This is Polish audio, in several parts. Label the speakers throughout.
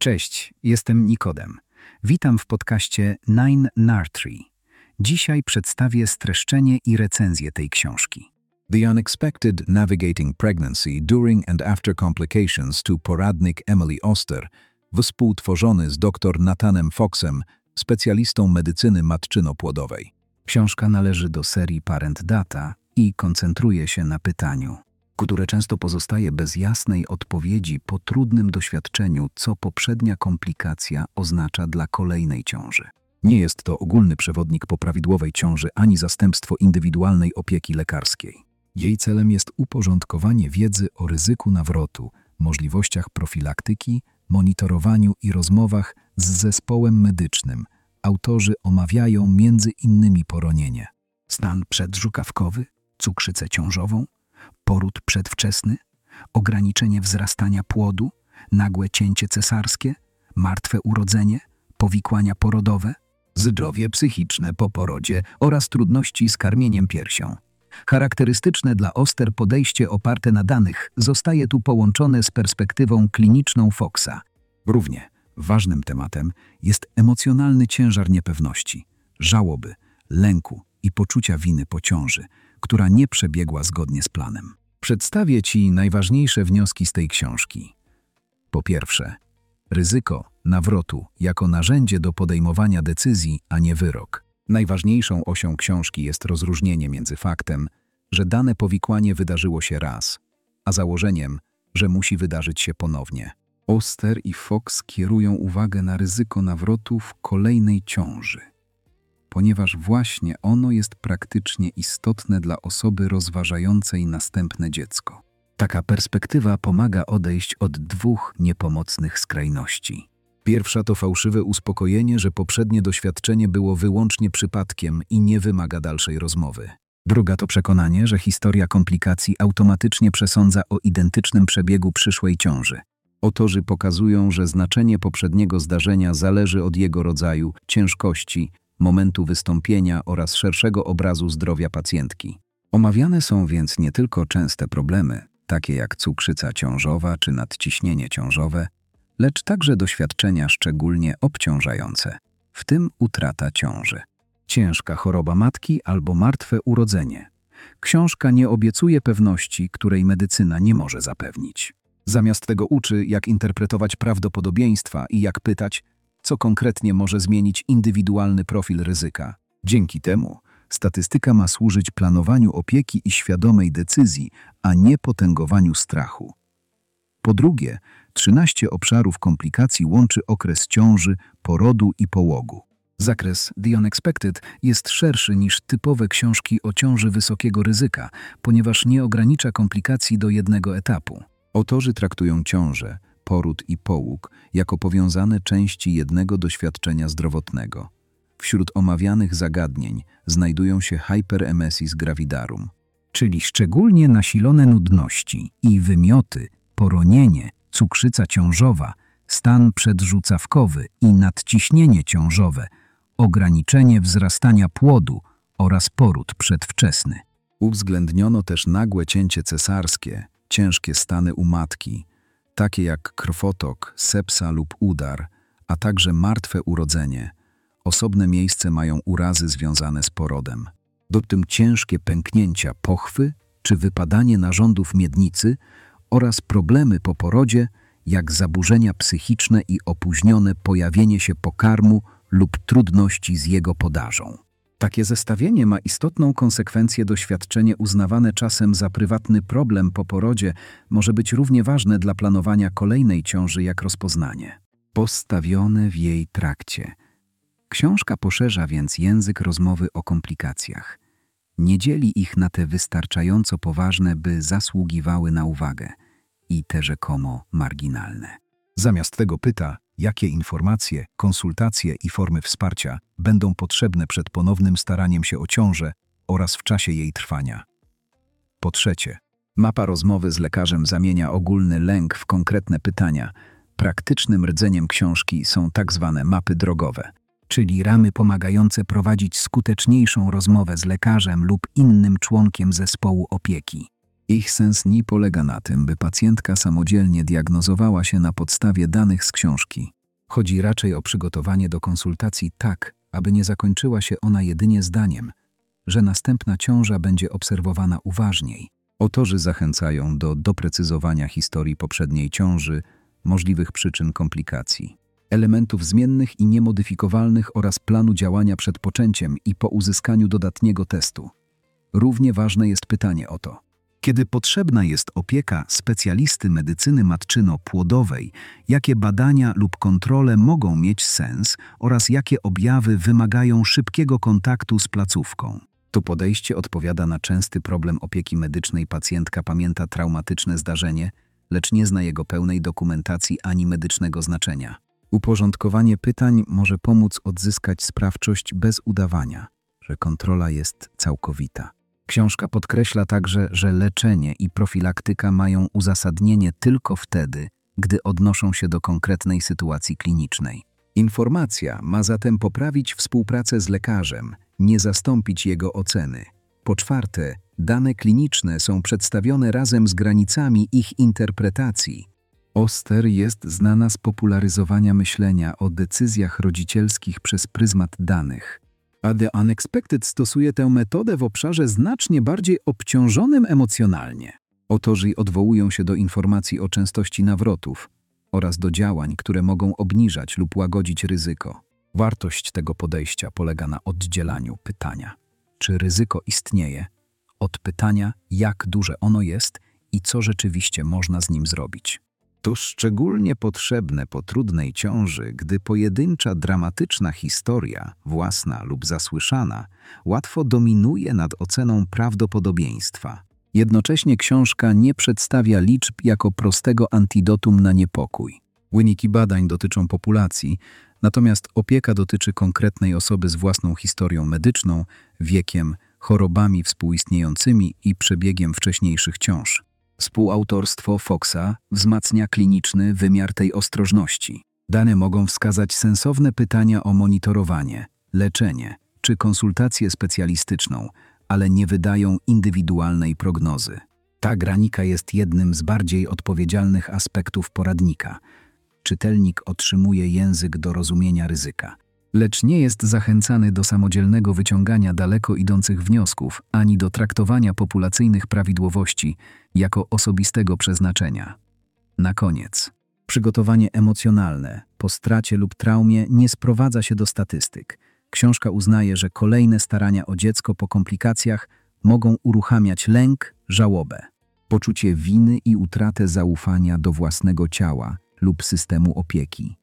Speaker 1: Cześć, jestem Nikodem. Witam w podcaście 9NAR3. Dzisiaj przedstawię streszczenie i recenzję tej książki.
Speaker 2: The Unexpected Navigating Pregnancy During and After Complications to Poradnik Emily Oster, współtworzony z dr Nathanem Foxem, specjalistą medycyny matczyno-płodowej.
Speaker 1: Książka należy do serii Parent Data i koncentruje się na pytaniu, które często pozostaje bez jasnej odpowiedzi po trudnym doświadczeniu, co poprzednia komplikacja oznacza dla kolejnej ciąży.
Speaker 2: Nie jest to ogólny przewodnik po prawidłowej ciąży ani zastępstwo indywidualnej opieki lekarskiej. Jej celem jest uporządkowanie wiedzy o ryzyku nawrotu, możliwościach profilaktyki, monitorowaniu i rozmowach z zespołem medycznym. Autorzy omawiają między innymi poronienie,
Speaker 1: Stan przedżukawkowy, cukrzycę ciążową, poród przedwczesny, ograniczenie wzrastania płodu, nagłe cięcie cesarskie, martwe urodzenie, powikłania porodowe, zdrowie psychiczne po porodzie oraz trudności z karmieniem piersią. Charakterystyczne dla Oster podejście oparte na danych zostaje tu połączone z perspektywą kliniczną Foxa.
Speaker 2: Równie ważnym tematem jest emocjonalny ciężar niepewności, żałoby, lęku i poczucia winy po ciąży, która nie przebiegła zgodnie z planem. Przedstawię Ci najważniejsze wnioski z tej książki. Po pierwsze, ryzyko nawrotu jako narzędzie do podejmowania decyzji, a nie wyrok. Najważniejszą osią książki jest rozróżnienie między faktem, że dane powikłanie wydarzyło się raz, a założeniem, że musi wydarzyć się ponownie. Oster i Fox kierują uwagę na ryzyko nawrotu w kolejnej ciąży, ponieważ właśnie ono jest praktycznie istotne dla osoby rozważającej następne dziecko. Taka perspektywa pomaga odejść od dwóch niepomocnych skrajności. Pierwsza to fałszywe uspokojenie, że poprzednie doświadczenie było wyłącznie przypadkiem i nie wymaga dalszej rozmowy. Druga to przekonanie, że historia komplikacji automatycznie przesądza o identycznym przebiegu przyszłej ciąży. Autorzy pokazują, że znaczenie poprzedniego zdarzenia zależy od jego rodzaju, ciężkości, momentu wystąpienia oraz szerszego obrazu zdrowia pacjentki. Omawiane są więc nie tylko częste problemy, takie jak cukrzyca ciążowa czy nadciśnienie ciążowe, lecz także doświadczenia szczególnie obciążające, w tym utrata ciąży, ciężka choroba matki albo martwe urodzenie. Książka nie obiecuje pewności, której medycyna nie może zapewnić. Zamiast tego uczy, jak interpretować prawdopodobieństwa i jak pytać, co konkretnie może zmienić indywidualny profil ryzyka. Dzięki temu statystyka ma służyć planowaniu opieki i świadomej decyzji, a nie potęgowaniu strachu. Po drugie, 13 obszarów komplikacji łączy okres ciąży, porodu i połogu. Zakres The Unexpected jest szerszy niż typowe książki o ciąży wysokiego ryzyka, ponieważ nie ogranicza komplikacji do jednego etapu. Autorzy traktują ciążę, poród i połóg jako powiązane części jednego doświadczenia zdrowotnego. Wśród omawianych zagadnień znajdują się hyperemesis gravidarum,
Speaker 1: Czyli szczególnie nasilone nudności i wymioty, poronienie, cukrzyca ciążowa, stan przedrzucawkowy i nadciśnienie ciążowe, ograniczenie wzrastania płodu oraz poród przedwczesny.
Speaker 2: Uwzględniono też nagłe cięcie cesarskie, ciężkie stany u matki, takie jak krwotok, sepsa lub udar, a także martwe urodzenie. Osobne miejsce mają urazy związane z porodem. Do tym ciężkie pęknięcia pochwy czy wypadanie narządów miednicy oraz problemy po porodzie, jak zaburzenia psychiczne i opóźnione pojawienie się pokarmu lub trudności z jego podażą. Takie zestawienie ma istotną konsekwencję. Doświadczenie uznawane czasem za prywatny problem po porodzie może być równie ważne dla planowania kolejnej ciąży jak rozpoznanie postawione w jej trakcie. Książka poszerza więc język rozmowy o komplikacjach. Nie dzieli ich na te wystarczająco poważne, by zasługiwały na uwagę, i te rzekomo marginalne. Zamiast tego pyta, jakie informacje, konsultacje i formy wsparcia będą potrzebne przed ponownym staraniem się o ciążę oraz w czasie jej trwania. Po trzecie, mapa rozmowy z lekarzem zamienia ogólny lęk w konkretne pytania. Praktycznym rdzeniem książki są tak zwane mapy drogowe,
Speaker 1: Czyli ramy pomagające prowadzić skuteczniejszą rozmowę z lekarzem lub innym członkiem zespołu opieki.
Speaker 2: Ich sens nie polega na tym, by pacjentka samodzielnie diagnozowała się na podstawie danych z książki. Chodzi raczej o przygotowanie do konsultacji tak, aby nie zakończyła się ona jedynie zdaniem, że następna ciąża będzie obserwowana uważniej. Autorzy zachęcają do doprecyzowania historii poprzedniej ciąży, możliwych przyczyn komplikacji, elementów zmiennych i niemodyfikowalnych oraz planu działania przed poczęciem i po uzyskaniu dodatniego testu. Równie ważne jest pytanie o to, kiedy potrzebna jest opieka specjalisty medycyny matczyno-płodowej, jakie badania lub kontrole mogą mieć sens oraz jakie objawy wymagają szybkiego kontaktu z placówką. To podejście odpowiada na częsty problem opieki medycznej. Pacjentka pamięta traumatyczne zdarzenie, lecz nie zna jego pełnej dokumentacji ani medycznego znaczenia. Uporządkowanie pytań może pomóc odzyskać sprawczość bez udawania, że kontrola jest całkowita. Książka podkreśla także, że leczenie i profilaktyka mają uzasadnienie tylko wtedy, gdy odnoszą się do konkretnej sytuacji klinicznej. Informacja ma zatem poprawić współpracę z lekarzem, nie zastąpić jego oceny. Po czwarte, dane kliniczne są przedstawione razem z granicami ich interpretacji. Oster jest znana z popularyzowania myślenia o decyzjach rodzicielskich przez pryzmat danych. A The Unexpected stosuje tę metodę w obszarze znacznie bardziej obciążonym emocjonalnie. Autorzy odwołują się do informacji o częstości nawrotów oraz do działań, które mogą obniżać lub łagodzić ryzyko. Wartość tego podejścia polega na oddzielaniu pytania, czy ryzyko istnieje, od pytania, jak duże ono jest i co rzeczywiście można z nim zrobić. To szczególnie potrzebne po trudnej ciąży, gdy pojedyncza dramatyczna historia, własna lub zasłyszana, łatwo dominuje nad oceną prawdopodobieństwa. Jednocześnie książka nie przedstawia liczb jako prostego antidotum na niepokój. Wyniki badań dotyczą populacji, natomiast opieka dotyczy konkretnej osoby z własną historią medyczną, wiekiem, chorobami współistniejącymi i przebiegiem wcześniejszych ciąż. Współautorstwo Foxa wzmacnia kliniczny wymiar tej ostrożności. Dane mogą wskazać sensowne pytania o monitorowanie, leczenie czy konsultację specjalistyczną, ale nie wydają indywidualnej prognozy. Ta granika jest jednym z bardziej odpowiedzialnych aspektów poradnika. Czytelnik otrzymuje język do rozumienia ryzyka, lecz nie jest zachęcany do samodzielnego wyciągania daleko idących wniosków ani do traktowania populacyjnych prawidłowości jako osobistego przeznaczenia. Na koniec, przygotowanie emocjonalne po stracie lub traumie nie sprowadza się do statystyk. Książka uznaje, że kolejne starania o dziecko po komplikacjach mogą uruchamiać lęk, żałobę, poczucie winy i utratę zaufania do własnego ciała lub systemu opieki.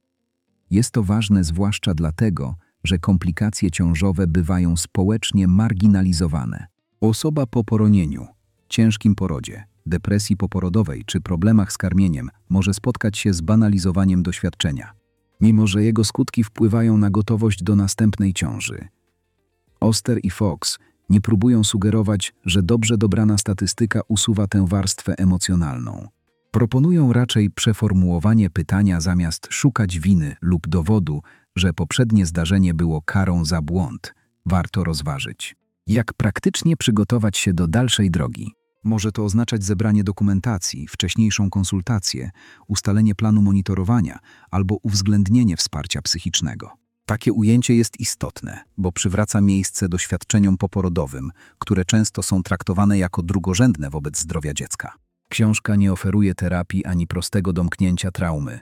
Speaker 2: Jest to ważne zwłaszcza dlatego, że komplikacje ciążowe bywają społecznie marginalizowane. Osoba po poronieniu, ciężkim porodzie, depresji poporodowej czy problemach z karmieniem może spotkać się z banalizowaniem doświadczenia, mimo że jego skutki wpływają na gotowość do następnej ciąży. Oster i Fox nie próbują sugerować, że dobrze dobrana statystyka usuwa tę warstwę emocjonalną. Proponują raczej przeformułowanie pytania zamiast szukać winy lub dowodu, że poprzednie zdarzenie było karą za błąd. Warto rozważyć, jak praktycznie przygotować się do dalszej drogi. Może to oznaczać zebranie dokumentacji, wcześniejszą konsultację, ustalenie planu monitorowania albo uwzględnienie wsparcia psychicznego. Takie ujęcie jest istotne, bo przywraca miejsce doświadczeniom poporodowym, które często są traktowane jako drugorzędne wobec zdrowia dziecka. Książka nie oferuje terapii ani prostego domknięcia traumy.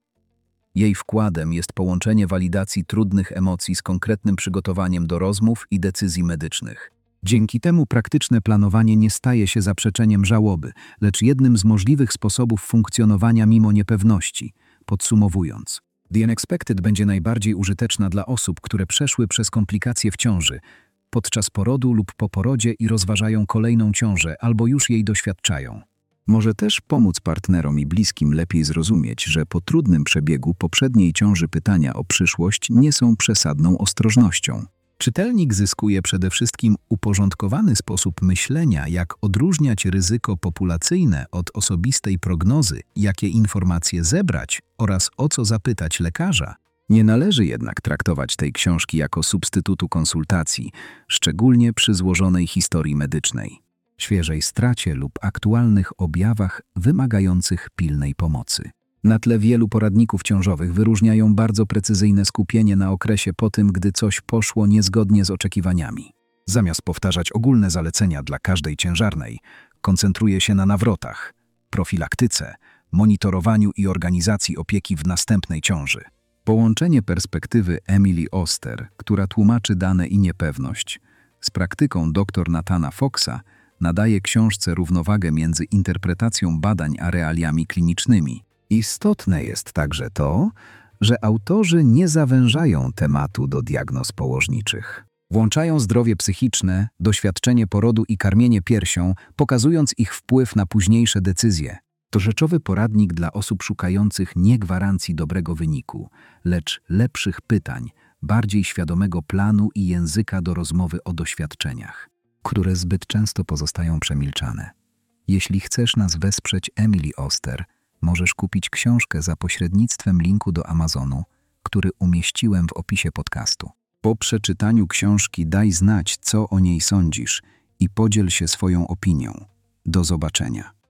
Speaker 2: Jej wkładem jest połączenie walidacji trudnych emocji z konkretnym przygotowaniem do rozmów i decyzji medycznych. Dzięki temu praktyczne planowanie nie staje się zaprzeczeniem żałoby, lecz jednym z możliwych sposobów funkcjonowania mimo niepewności. Podsumowując, The Unexpected będzie najbardziej użyteczna dla osób, które przeszły przez komplikacje w ciąży, podczas porodu lub po porodzie i rozważają kolejną ciążę albo już jej doświadczają. Może też pomóc partnerom i bliskim lepiej zrozumieć, że po trudnym przebiegu poprzedniej ciąży pytania o przyszłość nie są przesadną ostrożnością. Czytelnik zyskuje przede wszystkim uporządkowany sposób myślenia, jak odróżniać ryzyko populacyjne od osobistej prognozy, jakie informacje zebrać oraz o co zapytać lekarza. Nie należy jednak traktować tej książki jako substytutu konsultacji, szczególnie przy złożonej historii medycznej, świeżej stracie lub aktualnych objawach wymagających pilnej pomocy.
Speaker 1: Na tle wielu poradników ciążowych wyróżniają bardzo precyzyjne skupienie na okresie po tym, gdy coś poszło niezgodnie z oczekiwaniami.
Speaker 2: Zamiast powtarzać ogólne zalecenia dla każdej ciężarnej, koncentruje się na nawrotach, profilaktyce, monitorowaniu i organizacji opieki w następnej ciąży. Połączenie perspektywy Emily Oster, która tłumaczy dane i niepewność, z praktyką dr Nathana Foxa nadaje książce równowagę między interpretacją badań a realiami klinicznymi. Istotne jest także to, że autorzy nie zawężają tematu do diagnoz położniczych. Włączają zdrowie psychiczne, doświadczenie porodu i karmienie piersią, pokazując ich wpływ na późniejsze decyzje. To rzeczowy poradnik dla osób szukających nie gwarancji dobrego wyniku, lecz lepszych pytań, bardziej świadomego planu i języka do rozmowy o doświadczeniach, które zbyt często pozostają przemilczane. Jeśli chcesz nas wesprzeć, Emily Oster, możesz kupić książkę za pośrednictwem linku do Amazonu, który umieściłem w opisie podcastu. Po przeczytaniu książki daj znać, co o niej sądzisz i podziel się swoją opinią. Do zobaczenia.